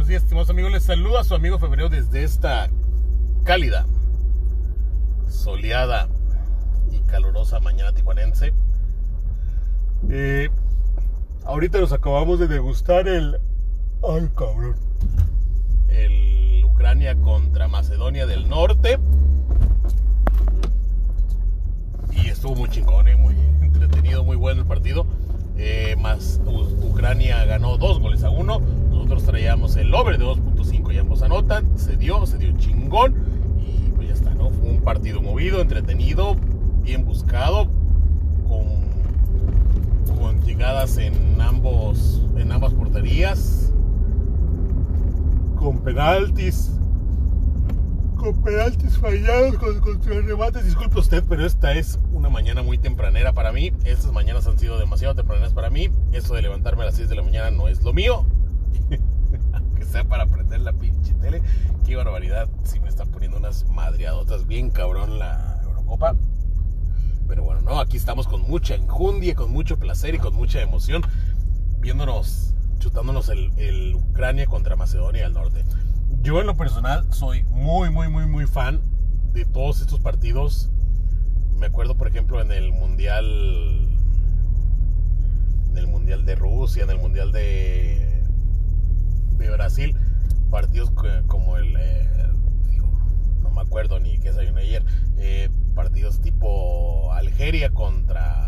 Buenos días, estimados amigos. Les saluda a su amigo Febrero desde esta cálida, soleada y calurosa mañana tijuanense. Ahorita nos acabamos de degustar el Ucrania contra Macedonia del Norte. Y estuvo muy chingón, muy entretenido, muy bueno el partido. Ucrania ganó 2-1. Nosotros traíamos el over de 2.5 y ambos anotan. Se dio chingón. Y pues ya está, ¿no? Fue un partido movido, entretenido, bien buscado, con llegadas en ambas porterías, con penaltis fallados, con remates. Disculpe usted, pero esta es una mañana muy tempranera para mí. Estas mañanas han sido demasiado tempraneras para mí. Eso de levantarme a las 6 de la mañana no es lo mío. Aunque sea para prender la pinche tele. Qué barbaridad. Sí me están poniendo unas madreadotas bien cabrón la Eurocopa. Pero bueno, no, aquí estamos con mucha enjundia, con mucho placer y con mucha emoción, chutándonos el Ucrania contra Macedonia del Norte. Yo en lo personal soy muy fan de todos estos partidos. Me acuerdo, por ejemplo, en el Mundial de Rusia, en el Mundial de Brasil, partidos como no me acuerdo ni qué desayuné ayer, partidos tipo Algeria contra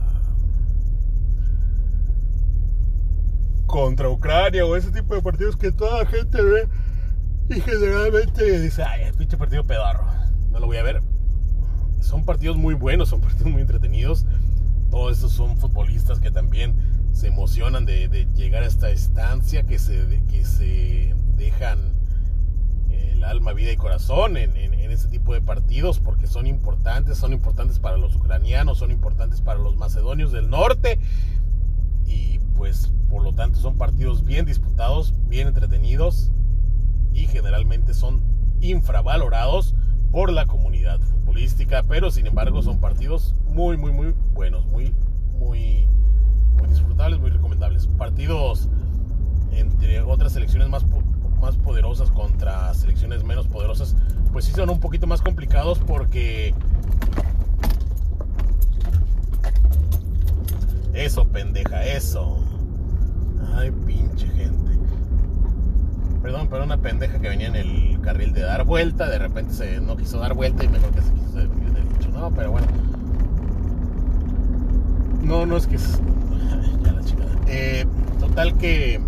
Ucrania, o ese tipo de partidos que toda la gente ve y generalmente dice, ay, pinche partido pedorro, no lo voy a ver. Son partidos muy buenos, son partidos muy entretenidos. Todos estos son futbolistas que también se emocionan de llegar a esta estancia, que se dejan el alma, vida y corazón en este tipo de partidos, porque son importantes para los ucranianos, son importantes para los macedonios del norte, y pues por lo tanto son partidos bien disputados, bien entretenidos, y generalmente son infravalorados por la comunidad futbolística, pero sin embargo son partidos muy buenos, muy disfrutables, muy recomendables. Partidos entre otras selecciones más poderosas contra selecciones menos poderosas, pues sí son un poquito más complicados, porque eso, pendeja, eso. Ay, pinche gente. Perdón, pero una pendeja que venía en el carril de dar vuelta, de repente no quiso dar vuelta y mejor que se quiso seguir derecho, ¿no? Pero bueno. No es que ya la chingada. Total que...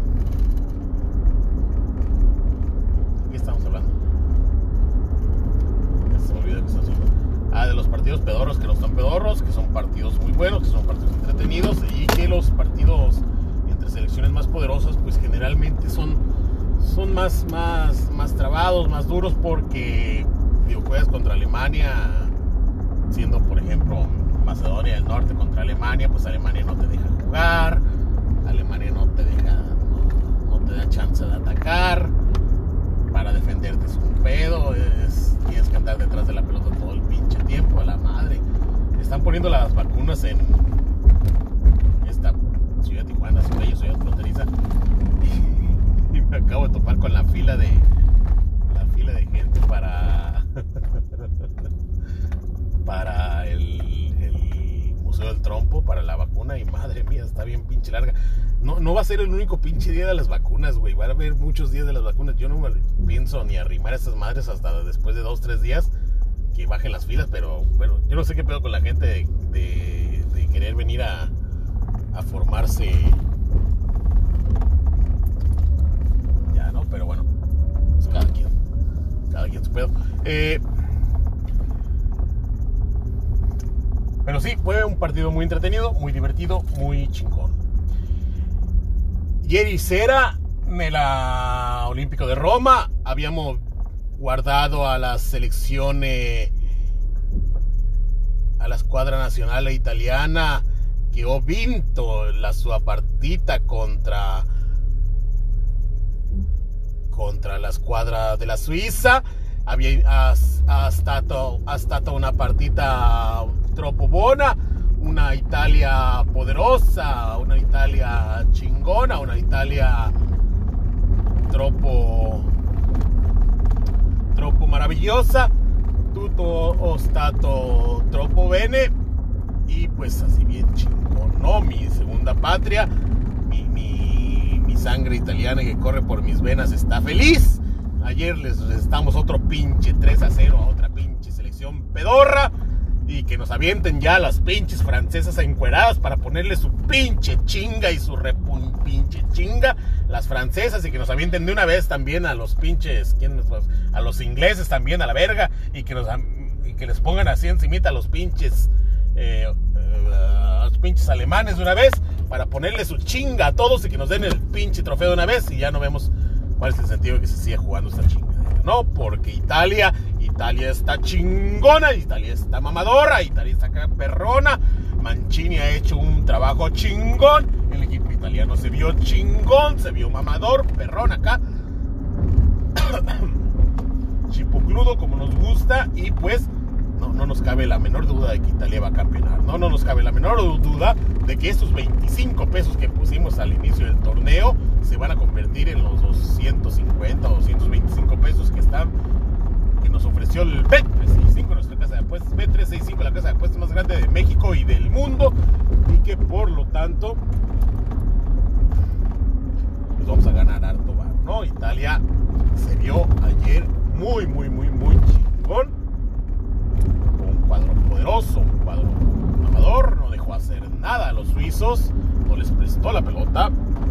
¿Qué estamos hablando? Se me olvidó que estamos hablando. De los partidos pedorros, que no son pedorros, que son partidos muy buenos, que son partidos entretenidos, y que los partidos entre selecciones más poderosas pues generalmente son más trabados, más duros, porque juegas contra Alemania, siendo por ejemplo Macedonia del Norte contra Alemania, pues Alemania no te deja jugar, Alemania no te da chance de atacar, para defenderte es un pedo, tienes que andar detrás de la pelota todo el pinche tiempo, a la madre. Están poniendo las vacunas en esta ciudad de Tijuana, ciudad fronteriza, y me acabo de topar con la fila de gente para el Museo del Trompo, para la vacuna, y madre mía, está bien pinche larga. No va a ser el único pinche día de las vacunas, güey. Va a haber muchos días de las vacunas. Yo no me pienso ni arrimar a estas madres hasta después de 2-3 días que bajen las filas, pero yo no sé qué pedo con la gente de querer venir a formarse. Ya, ¿no? Pero bueno, pues cada quien su pedo. Pero sí, fue un partido muy entretenido, muy divertido, muy chingón. Ieri sera, nella Olimpico de Roma, abbiamo guardato alla selezione, alla squadra nazionale italiana, che ha vinto la sua partita contro la squadra della Suiza. Ha stata una partita troppo buona, una Italia poderosa, una Italia chingona, una Italia Troppo maravillosa, tutto o stato troppo bene. Y pues así bien chingón, ¿no? Mi segunda patria, mi sangre italiana que corre por mis venas está feliz. Ayer les restamos otro pinche 3-0 a otra pinche selección pedorra. Y que nos avienten ya las pinches francesas encueradas para ponerle su pinche chinga y su pinche chinga las francesas, y que nos avienten de una vez también a los pinches, a los ingleses también a la verga, y que les pongan así encimita a los pinches alemanes de una vez para ponerle su chinga a todos y que nos den el pinche trofeo de una vez, y ya no vemos cuál es el sentido de que se siga jugando esta chinga. No, porque Italia está chingona, Italia está mamadora, Italia está perrona. Mancini ha hecho un trabajo chingón, el equipo italiano se vio chingón, se vio mamador, perrón acá, chipocludo como nos gusta, y pues no nos cabe la menor duda de que Italia va a campeonar, no nos cabe la menor duda de que estos 25 pesos que pusimos al inicio del torneo se van a convertir en los 250 o 225 pesos que nos ofreció el Bet365, nuestra casa de apuestas, Bet365, la casa de apuestas más grande de México y del mundo, y que por lo tanto pues vamos a ganar harto bar, ¿no? Italia se vio ayer muy chingón, con un cuadro poderoso, un cuadro mamador, no dejó hacer nada a los suizos, no les prestó la pelota,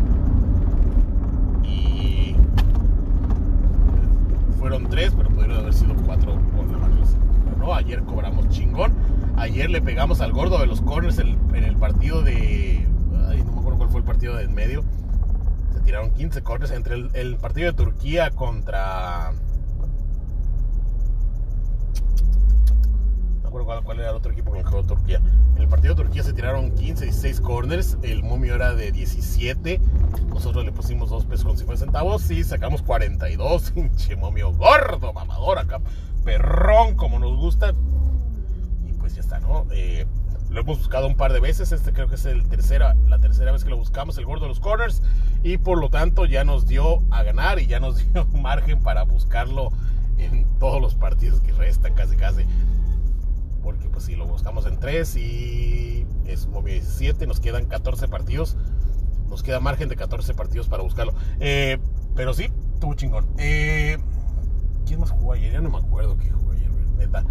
y fueron 3, pero pudieron haber sido 4 con la mano en la cintura, ¿no? Ayer cobramos chingón, ayer le pegamos al gordo de los corners en el partido de... Ay, no me acuerdo cuál fue el partido de en medio. Se tiraron 15 corners entre el partido de Turquía contra... No me acuerdo cuál era el otro equipo con el que jugó Turquía. En el partido de Turquía se tiraron 15, 16 corners, el momio era de 17, nosotros le pusimos 2 pesos con 50 centavos y sacamos 42, pinche momio gordo, mamador acá, perrón como nos gusta, y pues ya está, ¿no? Lo hemos buscado un par de veces, creo que es la tercera vez que lo buscamos, el gordo de los corners, y por lo tanto ya nos dio a ganar y ya nos dio margen para buscarlo en todos los partidos que restan casi, porque pues si lo buscamos en 3 y es un momio 17, nos quedan 14 partidos, nos queda margen de 14 partidos para buscarlo, pero sí, estuvo chingón. ¿Quién más jugó ayer? Ya no me acuerdo quién jugó ayer, neta.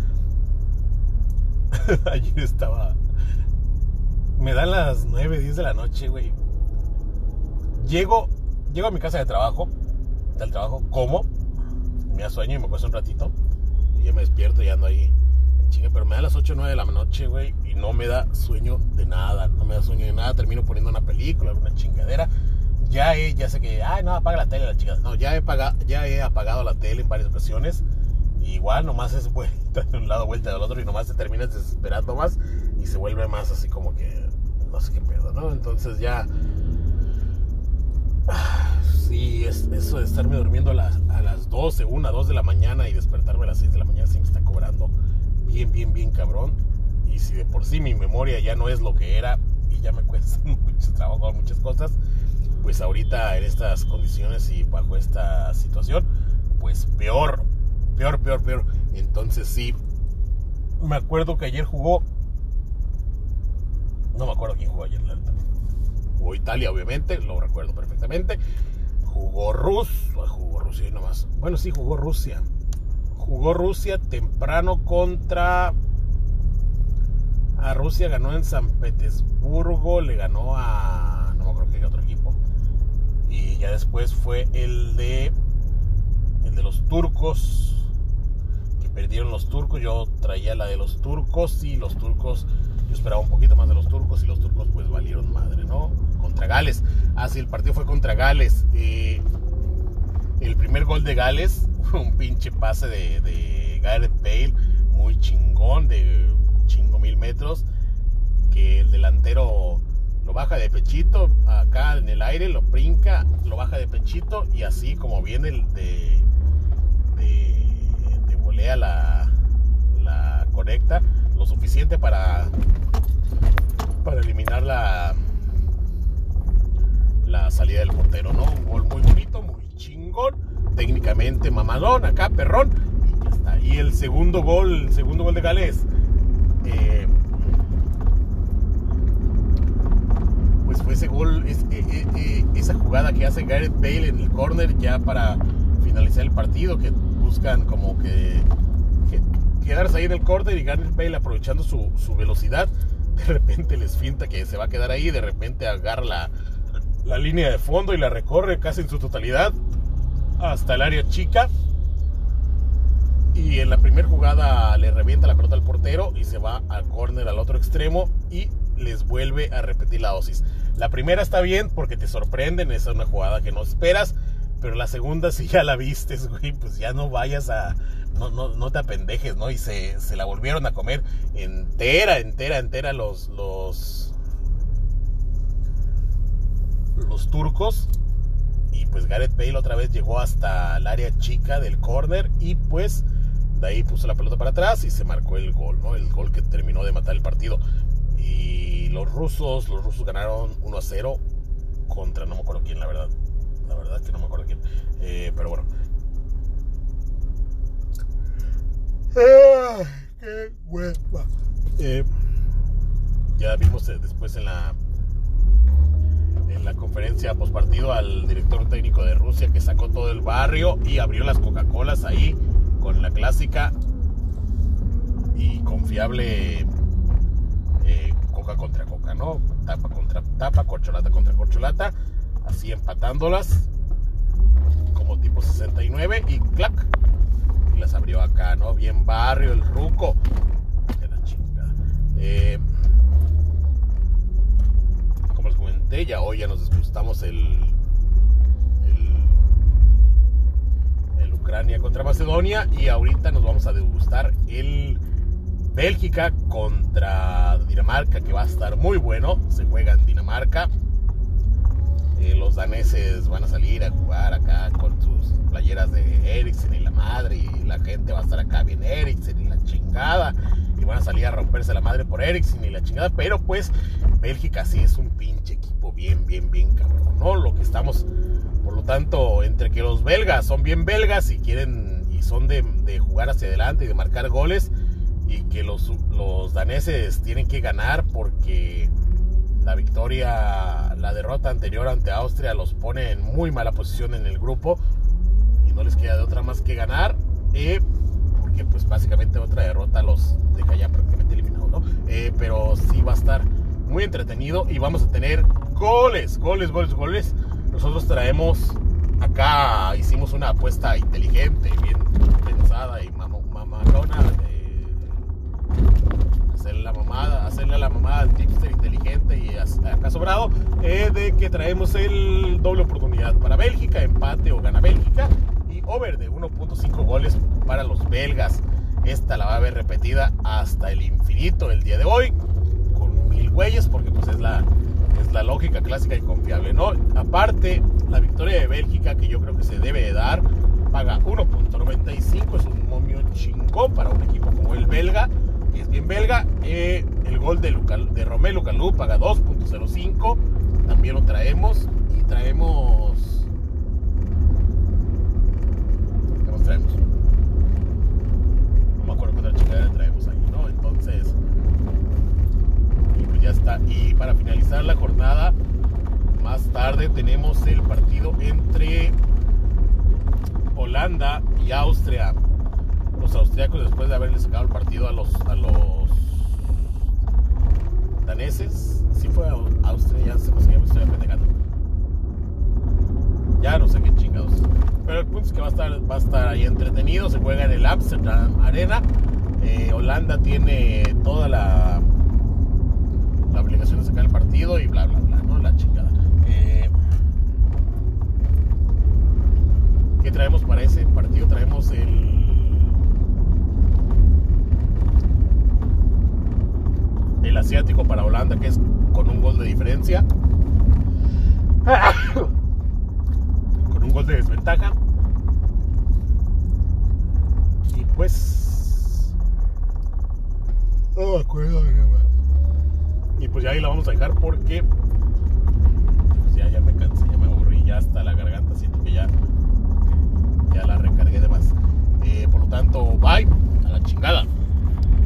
Ayer estaba... Me dan las 9, 10 de la noche, güey. Llego a mi casa del trabajo, como, me da sueño y me acuesto un ratito, y ya me despierto y ando ahí en chingue, pero me da las 8, 9 de la noche, güey, y no me da sueño de nada, termino poniendo una película, alguna chingadera, ya sé que, no, apaga la tele, la chingada, no, ya he apagado la tele en varias ocasiones, y igual nomás es vuelta de un lado, vuelta del otro, y nomás te terminas desesperando más, y se vuelve más así como que, no sé qué pedo, ¿no? Entonces ya... Sí, eso de estarme durmiendo a las 12, 1, 2 de la mañana y despertarme a las 6 de la mañana sí me está cobrando bien cabrón. Y si de por sí mi memoria ya no es lo que era y ya me cuesta mucho trabajo, muchas cosas, pues ahorita en estas condiciones y bajo esta situación, pues peor. Entonces sí, me acuerdo que ayer jugó... No me acuerdo quién jugó ayer, la verdad. Jugó Italia, obviamente, lo recuerdo perfectamente. Jugó Rusia y nomás. Bueno, sí, jugó Rusia. Jugó Rusia temprano contra... A Rusia ganó en San Petersburgo, le ganó a... No me acuerdo qué otro equipo. Y ya después fue el de los turcos, que perdieron los turcos. Yo traía la de los turcos y los turcos... Yo esperaba un poquito más de los turcos y los turcos pues valieron madre, ¿no? Contra Gales. Sí, el partido fue contra Gales. El primer gol de Gales fue un pinche pase de Gareth Bale, muy chingón, de 5,000 metros, que el delantero lo baja de pechito, acá en el aire, lo brinca, lo baja de pechito, y así como viene de volea la conecta, lo suficiente para eliminar la salida del portero, ¿no? Un gol muy bonito, muy chingón. técnicamente mamalón, acá perrón, y ya está. Y el segundo gol de Gales, pues fue ese gol, esa jugada que hace Gareth Bale en el córner ya para finalizar el partido, que buscan como que quedarse ahí en el córner, y Gareth Bale, aprovechando su velocidad, de repente les finta que se va a quedar ahí, de repente agarra la línea de fondo y la recorre casi en su totalidad hasta el área chica, y en la primera jugada le revienta la pelota al portero y se va al córner al otro extremo y les vuelve a repetir la dosis. La primera está bien porque te sorprenden, es una jugada que no esperas, pero la segunda, si ya la vistes, güey, pues ya no vayas a... No te apendejes, ¿no? Y se la volvieron a comer entera los turcos. Y pues Gareth Bale otra vez llegó hasta el área chica del córner y pues de ahí puso la pelota para atrás y se marcó el gol, ¿no? El gol que terminó de matar el partido. Y los rusos ganaron 1-0 contra, no me acuerdo quién, la verdad que no me acuerdo quién, pero bueno. ¡Qué hueva! Ya vimos después en la conferencia postpartido al director técnico de Rusia, que sacó todo el barrio y abrió las Coca-Colas ahí con la clásica y confiable Coca contra Coca, ¿no? Tapa contra tapa, corcholata contra corcholata, así empatándolas como tipo 69 y clac, y las abrió acá, ¿no? Bien barrio el ruco de la chingada. Como les comenté, ya hoy ya nos disfrutamos el Ucrania contra Macedonia, y ahorita nos vamos a degustar el Bélgica contra Dinamarca, que va a estar muy bueno. Se juega en Dinamarca. Los daneses van a salir a jugar acá con sus playeras de Eriksen y la madre, y la gente va a estar acá bien Eriksen y la chingada, y van a salir a romperse la madre por Eriksen y la chingada. Pero pues Bélgica sí es un pinche equipo bien cabrón, ¿no? Lo que estamos, por lo tanto, entre que los belgas son bien belgas y quieren y son de jugar hacia adelante y de marcar goles, y que los daneses tienen que ganar porque la derrota anterior ante Austria los pone en muy mala posición en el grupo y no les queda de otra más que ganar, porque pues básicamente otra derrota los deja ya prácticamente eliminados, ¿no? Pero sí va a estar muy entretenido y vamos a tener goles. Nosotros traemos acá, hicimos una apuesta inteligente, bien pensada y mamalona, hacerle la mamada al tipster inteligente y acá sobrado, de que traemos el doble oportunidad para Bélgica, empate o gana Bélgica, y over de 1.5 goles para los belgas. Esta la va a ver repetida hasta el infinito el día de hoy, con 1000 güeyes, porque pues es la lógica clásica y confiable, ¿no? Aparte, la victoria de Bélgica, que yo creo que se debe de dar, paga 1.95, es un momio chingón para un equipo como el belga, que es bien belga. El gol de Romelu Lukaku paga 2.05, también lo traemos. Y traemos, ¿qué más traemos? No me acuerdo cuánta chingada traemos ahí, ¿no? Entonces, y pues ya está. Y para finalizar la jornada, más tarde tenemos el partido entre Holanda y Austria. Los austriacos, después de haberle sacado el partido a los daneses, si fue a Austria, ya se me estoy pendejando, ya no sé qué chingados, pero el punto es que va a estar ahí entretenido. Se juega en el Amsterdam Arena. Holanda tiene toda la obligación de sacar el partido y bla, ¿no? La chingada. ¿Qué traemos para ese partido? Traemos el asiático para Holanda, que es con un gol de diferencia, con un gol de desventaja. Y pues ahí la vamos a dejar porque pues ya me cansé, ya me aburrí, ya hasta la garganta siento que ya la chingada.